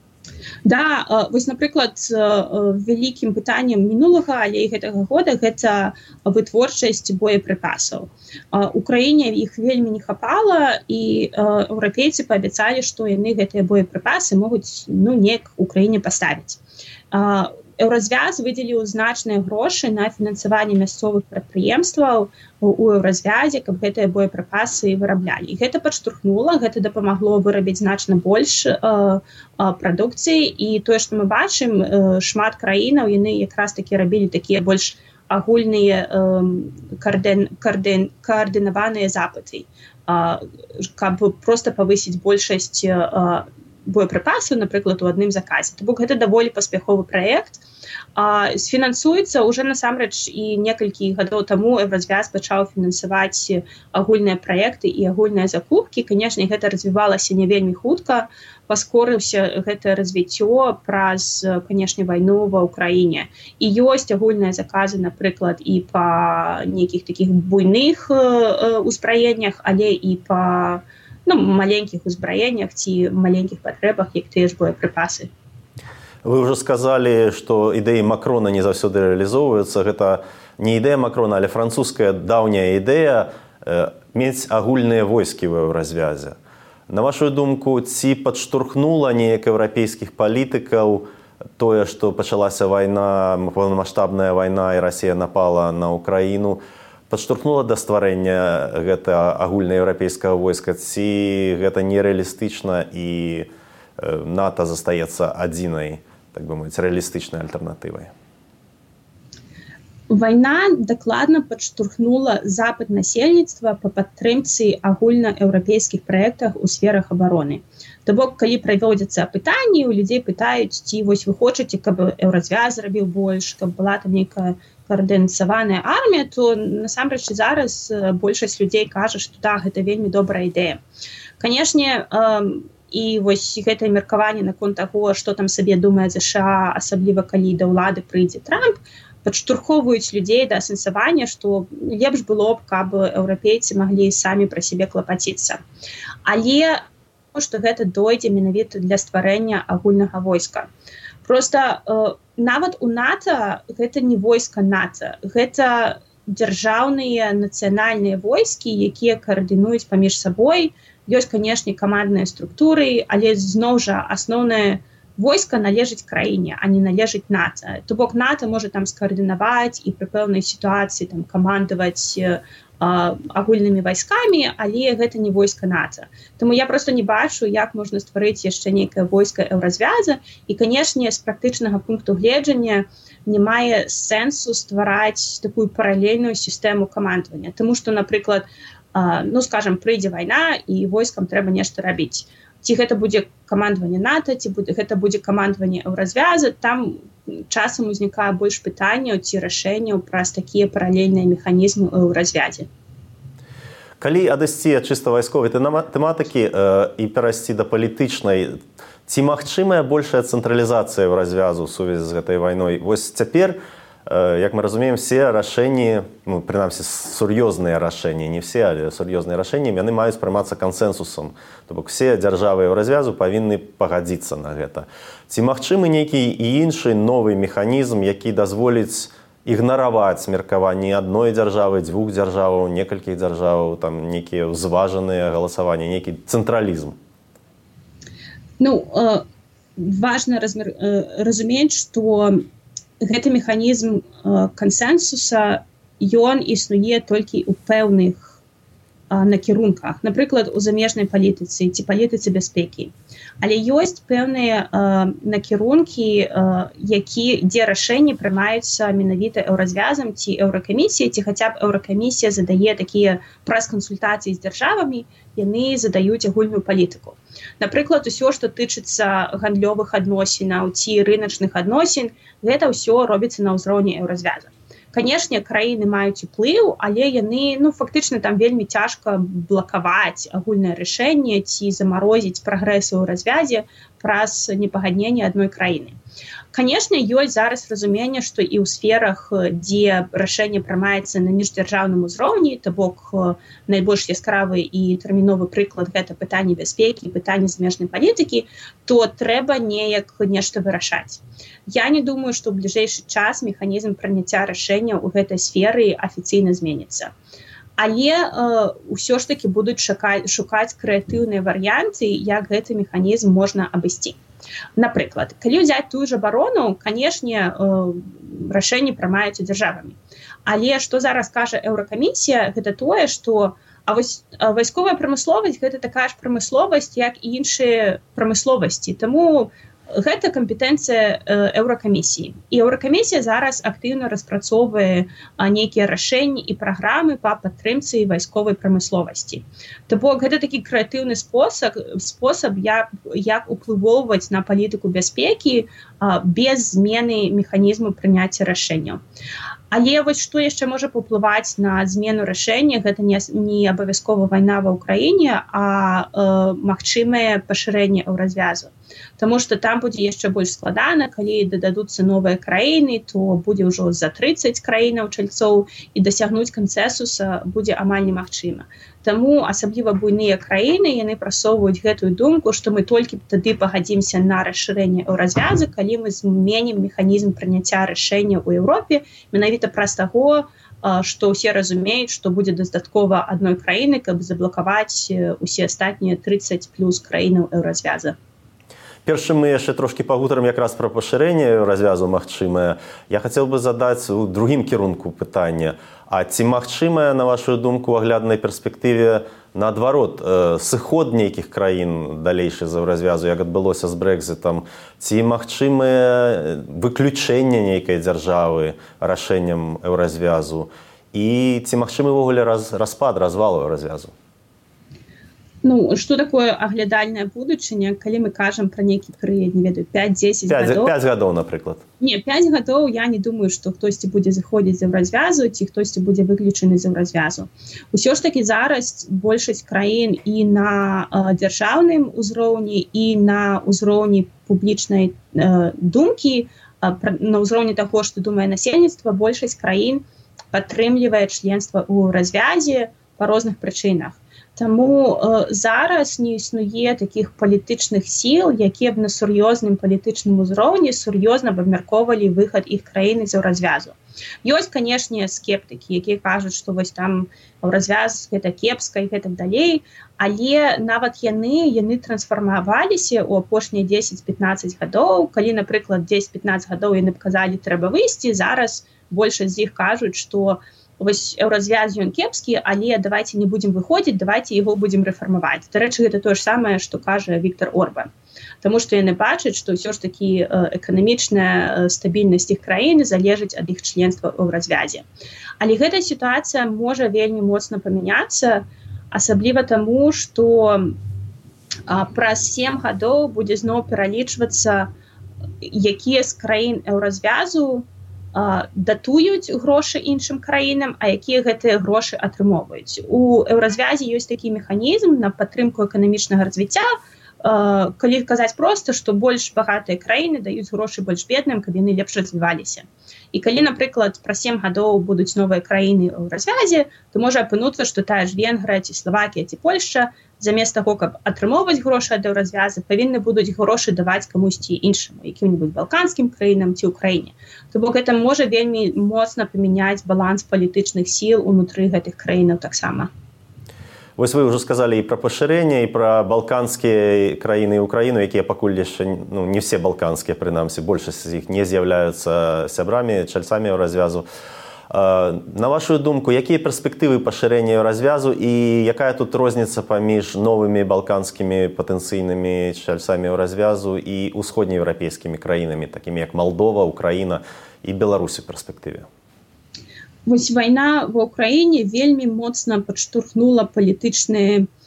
Да, вось, напрыклад, вялікім пытаннем мінулага, але і гэтага года гэта вытворчасць боепрыпасаў. У краіне іх вельмі не хапала, і еўрапейцы паабяцалі, што яны гэтыя боепрыпасы могуць, ну, неяк у краіне паставіць. Еўразвяз выдзеліў значныя грошы на фінансаванне мясцовых прадпрыемстваў у Еўразвязе, каб гэтыя боепрыпасы выраблялі. І гэта падштурхнула, гэта дапамагло вырабіць значна больш э, э, прадукцыі, і тое, што мы бачым, э, шмат краінаў, яны якраз такі рабілі такія больш агульныя э, каардин, каардин, каардынаваныя запыты, э, каб проста павысіць большасць э, боепрыпасаў, напрыклад, у адным заказе. То бок гэта даволі паспяховы праект. А, сфінансуецца ўжо насамрэч і некалькі гадоў таму Еўразвяз пачаў фінансаваць агульныя праекты і агульныя закупкі. Канешне, гэта развівалася не вельмі хутка. Паскорыўся гэта развіццё праз, канешне, вайну ва ўкраіне. І ёсць агульныя заказы, напрыклад, і па нейкіх такіх буйных э, узбраеннях, але і па ну, маленькіх узбраеннях ці маленькіх патрэбах, як тыя ж боепрыпасы. Вы ўжо сказалі, што ідэі Макрона не заўсёды рэалізоўваюцца. Гэта не ідэя Макрона, але французская даўняя ідэя э, мець агульныя войскі ў Еўразвязе. На вашу думку, ці падштурхнула неяк еўрапейскіх палітыкаў тое, што пачалася вайна, паўнамаштабная вайна, і Расія напала на Украіну, падштурхнула да стварэння гэта агульнаеўрапейскага войска, ці гэта нерэалістычна і НАТО застаецца адзінай, так бы мовіць, рэалістычнай альтэрнатывай? Вайна дакладна падштурхнула запыт насельніцтва па падтрымцы агульнаеўрапейскіх праектах у сферах абароны. То бок, калі праводзяцца апытанні, у людзей пытаюць, ці вось вы хочаце, каб Еўразвяз зрабіў больш, каб была там нейкая координацаваная армія, то насамрэч зараз большасць людзей кажа, што да, гэта вельмі добрая ідэя. Канешне, і вось гэтае меркаванне наконт таго, што там сабе думае ЗША, асабліва калі да ўлады прыйдзе Трамп, падштурхоўваюць людзей да асэнсавання, што лепш было б, каб еўрапейцы маглі самі пра сябе клапаціцца. Але што гэта дойдзе менавіта для стварэння агульнага войска. Просто э, нават у НАТО гэта не войска НАТО, гэта дзяржаўныя нацыянальныя войскі, якія каардынуюць паміж сабой. Ёсць, канешне, камандныя структуры, але зноў жа асноўная войска належыць краіне, а не належыць НАТО. То бок НАТО можа там скаардынаваць і пры пэўнай сітуацыі там камандаваць э, агульнымі вайскамі, але гэта не войска НАТО. Таму я просто не бачу, як можна стварыць яшчэ нейкае войска еўразвяза, і, канешне, з практычнага пункту гледжання не мае сэнсу ствараць такую паралельную сістэму камандавання. Таму што, напрыклад, ну, скажем, прыйдзе вайна, і войскам трэба нешта рабіць. Ці гэта будзе камандаванне НАТО, ці будзе, гэта будзе камандаванне еўразвяза, там часам узнікае больш пытанняў ці рашэнняў праз такія паралельныя механізмы ў еўразвязе. Калі адысці ад чыста вайсковай тэматыкі э, і перайсці да палітычнай, ці магчымая большая цэнтралізацыя еўразвязу ў сувязі з гэтай вайной? Вось цяпер, як мы разумеем, все рашэнні, ну, прынамсі, сур'ёзныя рашэнні, не все, але сур'ёзныя рашэнні, яны маюць прымацца кансэнсусам. То бок все дзяржавы еўразвязу павінны пагадзіцца на гэта. Ці магчымы нейкі і іншы новы механізм, які дазволіць ігнараваць меркаванні адной дзяржавы, дзвюх дзяржаваў, некалькіх дзяржаваў, там нейкія ўзважаныя галасаванні, нейкі цэнтралізм? Ну, э, важна размер... э, разумець, што гэты механізм э, кансэнсуса, ён існуе толькі ў пэўных э, накірунках, напрыклад, у замежнай палітыцы ці палітыцы бяспекі. Але ёсць пэўныя э, накірункі, э, які, дзе рашэнні прымаюцца менавіта еўразвязам ці еўракамісіяй, ці хаця б еўракамісія задае такія прэс-кансультацыі з дзяржавамі, яны задаюць агульную палітыку. Напрыклад, усё, што тычыцца гандлёвых адносінаў ці рыначных адносін, гэта ўсё робіцца на ўзроўні еўразвяза. Канешне, краіны маюць уплыў, але яны, ну, фактычна там вельмі цяжка блакаваць агульнае рашэнне ці замарозіць прагрэс у развязе праз непагадненне адной краіны. Канешне, ёсць зараз разуменне, што і ў сферах, дзе рашэнне прымаецца на міждзяржаўным узроўні, то бок найбольш яскравы і тэрміновы прыклад гэта пытанне бяспекі, пытанне замежнай палітыкі, то трэба неяк нешта вырашаць. Я не думаю, што ў бліжэйшы час механізм прыняцця рашэнняў у гэтай сферы афіцыйна зменіцца. Але э, ўсё ж такі будуць шукаць, шукаць крэатыўныя варыянты, як гэты механізм можна абысці. Напрыклад, калі ўзяць тую ж абарону, канешне, э, рашэнні прымаюцца дзяржавамі. Але што зараз кажа еўракамісія, гэта тое, што а вось вайсковая прамысловасць гэта такая ж прамысловасць, як і іншыя прамысловасці. Таму гэта кампетэнцыя еўракамісіі. І еўракамісія зараз актыўна распрацоўвае нейкія рашэнні і праграмы па падтрымцы вайсковай прамысловасці. То бок гэта такі крэатыўны спосаб, спосаб як, як уплывоўваць на палітыку бяспекі без змены механізму прыняцця рашэнняў. Але вось што яшчэ можа паўплываць на змену рашэння, гэта не, не абавязкова вайна ва ўкраіне, а э, магчымае пашырэнне еўразвязу. Таму што там будзе яшчэ больш складана, калі дададуцца новыя краіны, то будзе ўжо за трыццаць краінаў чальцоў, і дасягнуць кансэнсуса будзе амаль немагчыма. Таму асабліва буйныя краіны, яны прасоўваюць гэтую думку, што мы толькі тады пагадзімся на расшырэнне еўразвяза, калі мы зменім механізм прыняцця рашэння ў Еўропе, менавіта праз таго, што ўсе разумеюць, што будзе дастаткова адной краіны, каб заблакаваць усе астатнія трыццаць плюс краінаў еўразвяза. Першым мы яшчэ трошкі пагутарым якраз пра пашырэнне развязу магчымае. Я хацеў бы задаць у другім кірунку пытання. А ці магчымая, на вашу думку, у агляднай перспектыве, наадварот, сыход нейкіх краін далейшы за развязу, як адбылося з Брэкзітам? Ці магчымае выключэнне нейкай дзяржавы рашэннем еўразвязу? І ці магчымы ўвогуле раз, распад, развал еўразвязу? Ну, што такое аглядальная будучыня, калі мы кажам пра нейкі перыяд, не ведаю, пяць-дзесяць гадоў? пяць гадоў, напрыклад. Не, пяць гадоў я не думаю, што хтосьці будзе заходзіць з еўразвязу, ці хтосьці будзе выключаны з еўразвязу. Усё ж такі зараз большасць краін і на э, дзяржаўным узроўні, і на ўзроўні публічнай э, думкі, э, на ўзроўні таго, што думае насельніцтва, большасць краін падтрымлівае членства ў развязе па розных прычынах. Таму э, зараз не існуе такіх палітычных сіл, якія б на сур'ёзным палітычным узроўні сур'ёзна б абмяркоўвалі выхад іх краіны з еўразвязу. Ёсць, канешне, скептыкі, якія кажуць, што вось там еўразвяз гэта кепска і гэтак далей, але нават яны яны трансфармаваліся ў апошнія дзесяць-пятнаццаць гадоў. Калі, напрыклад, дзесяць-пятнаццаць гадоў яны паказалі, трэба выйсці, зараз большасць з іх кажуць, што вось еўразвяз ён кепскі, але давайте не будзем выходзіць, давайте яго будзем рэфармаваць. Дарэчы, гэта тое ж самае, што кажа Віктор Орбан. Таму што яны бачаць, што ўсё ж такі эканамічная стабільнасць іх краіны залежыць ад іх членства ў еўразвязе. Але гэтая сітуацыя можа вельмі моцна памяняцца, асабліва таму, што праз сем гадоў будзе зноў пералічвацца, якія з краін еўразвязу датуюць грошы іншым краінам, а якія гэтыя грошы атрымоўваюць. У еўразвязе ёсць такі механізм на падтрымку эканамічнага развіцця, калі казаць проста, што больш багатыя краіны даюць грошы больш бедным, каб яны лепш развіваліся. І калі, напрыклад, праз сем гадоў будуць новыя краіны ў развязе, то можа апынуцца, што тая ж Венгрыя, ці Славакія, ці Польшча, замест таго, каб атрымоўваць грошы ад еўразвяза, павінны будуць грошы даваць камусьці іншаму, якім-небудзь балканскім краінам ці ўкраіне. То бок гэта можа вельмі моцна памяняць баланс палітычных сіл унутры гэтых краінаў таксама. Вось вы ўжо сказалі і пра пашырэнне, і пра балканскія краіны і Украіну, якія пакуль яшчэ, ну, не все балканскія, прынамсі, большасць з іх не з'яўляюцца сябрамі, чальцамі еўразвязу. На вашу думку, якія перспектывы пашырэння еўразвязу і якая тут розніца паміж новымі балканскімі патэнцыйнымі чальцамі еўразвязу і усходнееўрапейскімі краінамі, такімі як Малдова, Украіна і Беларусь у перспектыве? Вось вайна ва ўкраіне вельмі моцна падштурхнула палітычныя э,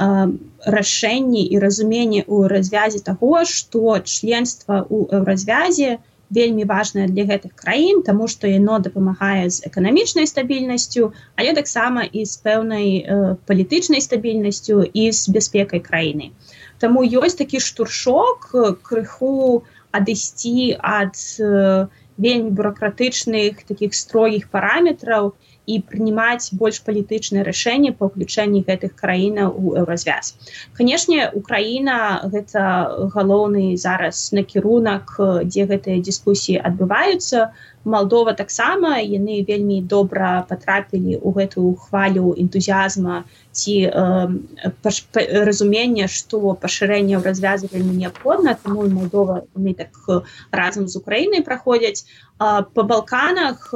рашэнні і разуменне ў развязе таго, што членства ў еўразвязе вельмі важнае для гэтых краін, таму што яно дапамагае з эканамічнай стабільнасцю, але таксама і з пэўнай э, палітычнай стабільнасцю і з бяспекай краіны. Таму ёсць такі штуршок крыху адысці ад э, вельмі бюрократычных, такіх строгіх параметраў і прынимаць больш палітычныя рашэнні па ўключэнні гэтых краінаў у еўразвяз. Канешне, Украіна – гэта галоўны зараз накірунак, дзе гэтыя дыскусіі адбываюцца. Малдова таксама, яны вельмі добра патрапілі ў гэтую хвалю энтузіазма ці э, паш, па, разумення, што пашырэнне еўразвязу вельмі неабходна, таму Малдова яны так разам з Украінай праходзяць. А па Балканах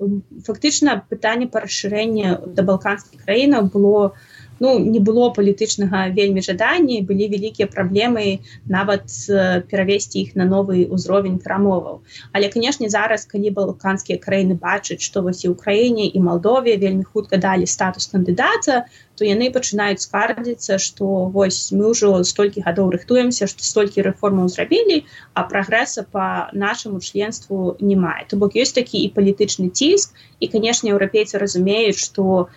фактычна пытанне па расшырэння да балканскіх краінаў было, ну, не было палітычнага вельмі жадання, былі вялікія праблемы нават перавесці іх на новы ўзровень перамоваў. Але, канешне, зараз, калі балканскія краіны бачаць, што вось і Украіне, і Малдове вельмі хутка далі статус кандыдата, то яны пачынаюць скардзіцца, што вось мы ўжо столькі гадоў рыхтуемся, што столькі рэформаў зрабілі, а прагрэса па нашаму членству не мае. То бок ёсць такі і палітычны ціск, і, канешне, еўрапейцы разумеюць, што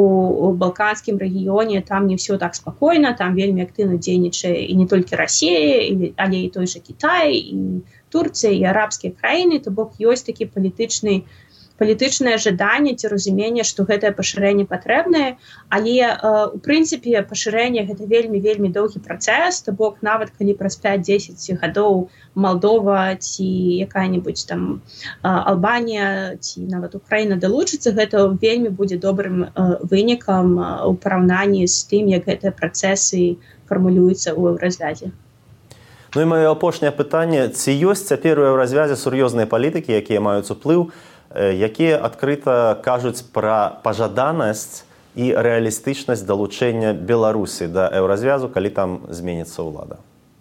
у балканскім рэгіёне там не ўсё так спакойна, там вельмі актыўна дзейнічае і не толькі Расія, але і той жа Кітай, і Турцыя, і арабскія краіны, то бок ёсць такі палітычны палітычнае жаданне ці разуменне, што гэтае пашырэнне патрэбнае, але э, у прынцыпе пашырэнне гэта вельмі-вельмі доўгі працэс, то бок нават калі праз пяць-дзесяць гадоў Малдова ці якая-небудзь там э, Албанія ці нават Украіна далучыцца, гэта вельмі будзе добрым э, вынікам э, у параўнанні з тым, як гэтыя працэсы фармулююцца ў еўразвязе. Ну і маё апошняе пытанне, ці ёсць цяпер у еўразвязе сур'ёзныя палітыкі, якія маюць уплыў, якія адкрыта кажуць пра пажаданасць і рэалістычнасць далучэння Беларусі да еўразвязу, калі там зменіцца ўлада?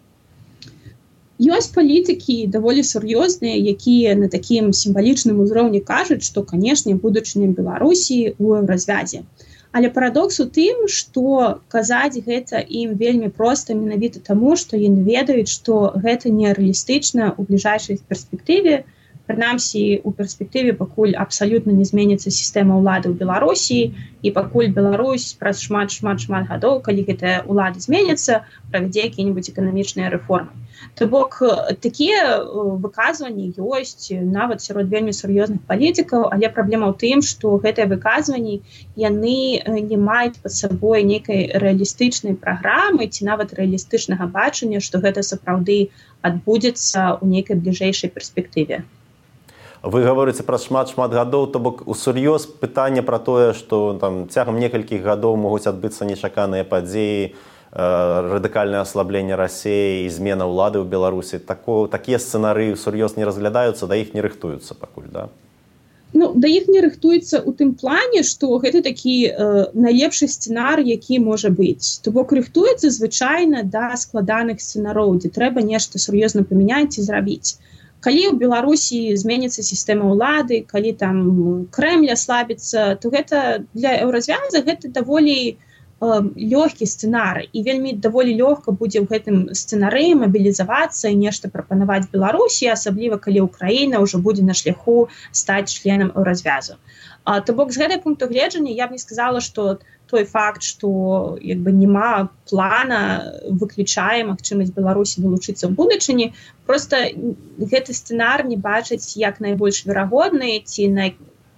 Ёсць палітыкі даволі сур'ёзныя, якія на такім сімвалічным узроўні кажуць, што, канешне, будучыня Беларусі ў еўразвязе. Але парадокс у тым, што казаць гэта ім вельмі проста менавіта таму, што яны ведаюць, што гэта нерэалістычна ў бліжэйшай перспектыве, прынамсі у перспектыве пакуль абсалютна не зменіцца сістэма ўлады ў Беларусі і пакуль Беларусь праз шмат шмат шмат гадоў, калі гэтая ўлада зменіцца, правядзе якія-небудзь эканамічныя рэформы. То бок такія выказванні ёсць нават сярод вельмі сур'ёзных палітыкаў, але праблема ў тым, што гэтыя выказванні яны не маюць пад сабой нейкай рэалістычнай праграмы ці нават рэалістычнага бачання, што гэта сапраўды адбудзецца ў нейкай бліжэйшай перспектыве. Вы гаворыце пра шмат-шмат гадоў, то бок усур'ёз пытанне пра тое, што там цягам некалькіх гадоў могуць адбыцца нечаканыя падзеі, радыкальнае аслабленне Расіі і змена ўлады ў Беларусі. Тако, такія сцэнарыі сур'ёз не разглядаюцца, да іх не рыхтуюцца пакуль, да? Ну, да іх не рыхтуецца ў тым плане, што гэта такі э, найлепшы сцэнарый, які можа быць. То бок рыхтуецца звычайна да складаных сцэнароў, дзе трэба нешта сур'ёзна памяняць і зрабіць. Калі ў Беларусі зменіцца сістэма ўлады, калі там Крэмль аслабіцца, то гэта для еўразвяза гэта даволі лёгкі сцэнарый і вельмі даволі лёгка будзе ў гэтым сцэнарыі мабілізавацца і нешта прапанаваць Беларусі, асабліва калі Украіна ўжо будзе на шляху стаць членам еўразвязу. То бок з гэтай пункту гледжання я б не сказала, што той факт, што як бы няма плана, выключае магчымасць Беларусі вылучыцца ў будучыні, проста гэты сцэнар не бачыць як найбольш верагодны ці най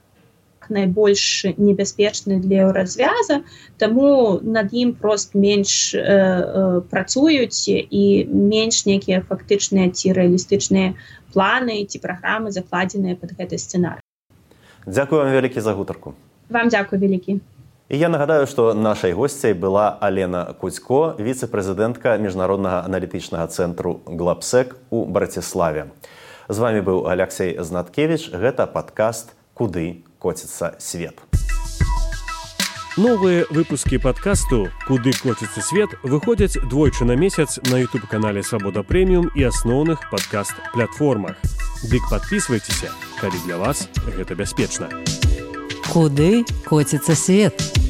найбольш небяспечны для еўразвяза, таму над ім прост менш э, э, працуюць і менш нейкія фактычныя ці рэалістычныя планы ці праграмы закладзеныя пад гэты сцэнар. Дзякую вам вялікі за гутарку. Вам дзякую вялікі. І я нагадаю, што нашай госцяй была Алена Кудзько, віцэ-прэзідэнтка міжнароднага аналітычнага цэнтру Глабсек у Браціславе. З вамі быў Аляксей Знаткевіч. Гэта падкаст «Куды коціцца свет». Новыя выпускі падкасту «Куды коціцца свет» выходзяць двойчы на месяц на ютуб-канале «Свабода Прэміум» і асноўных падкаст-платформах. Дык падпісвайцеся, калі для вас гэта бяспечна. Куды коціцца свет?